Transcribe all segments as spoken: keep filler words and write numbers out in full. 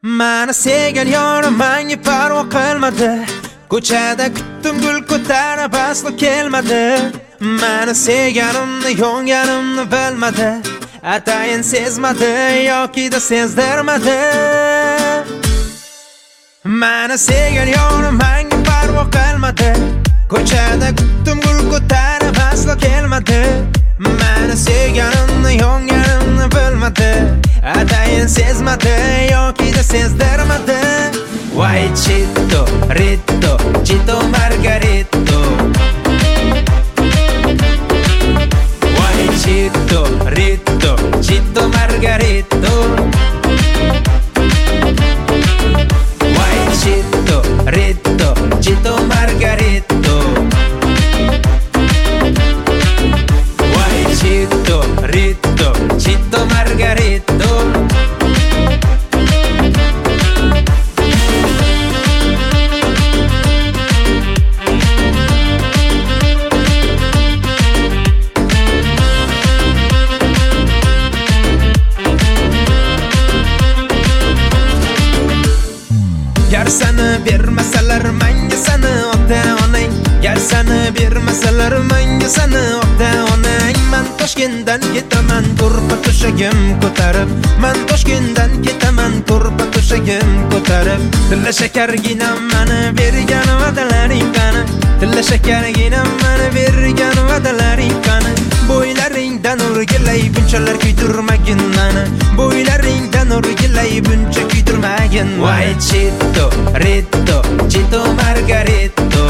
Mani sevgan yorim menga parvo qilmadi. Ko'chada kutdim gul ko'tarib aslo kelmadi. Mani sevganimni yonganimni bilmadi. Atayin sezmadi yoki da sezdirmadi. Mani sevgan yorim menga parvo qilmadi. Ko'chada kutdim gul ko'tarib aslo kelmadi. Mani sevganimni yonganimni bilmadi. Atayin sezmadi yoki da sezdirmadi. Why Chito, Rito, Chito Margarito. Why Chito, Rito, Chito Margarito. Why Chito, Rito, Chito Margarito. Why Chito, Rito, Chito Margarito. Yar seni bermasalar menga seni ota-onang. Yar seni bermasalar menga seni ota-onang. Men Toshkentdan ketaman ko'rpa to'shagim ko'tarib. Men Toshkentdan ketaman ko'rpa to'shagim ko'tarib. Tilla shakargina meni bergan va'dalaring qani. Tilla shakargina meni bergan va'dalaring qani. Bo'ylaringdan o'rgilay bunchalar kuydirmagin meni. Bo'ylaringdan o'rgilay buncha kuydirmagin. Why Chito, Rito, Chito Margarito.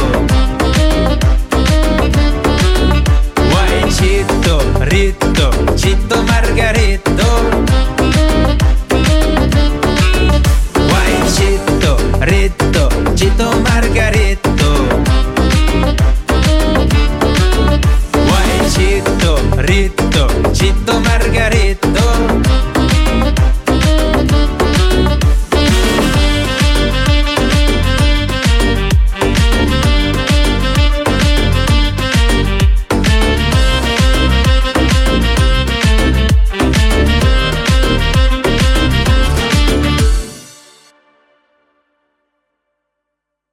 Why Chito, Rito, Chito Margarito. Why Chito, Rito, Chito Margarito. Why Chito, Rito, Chito Margarito.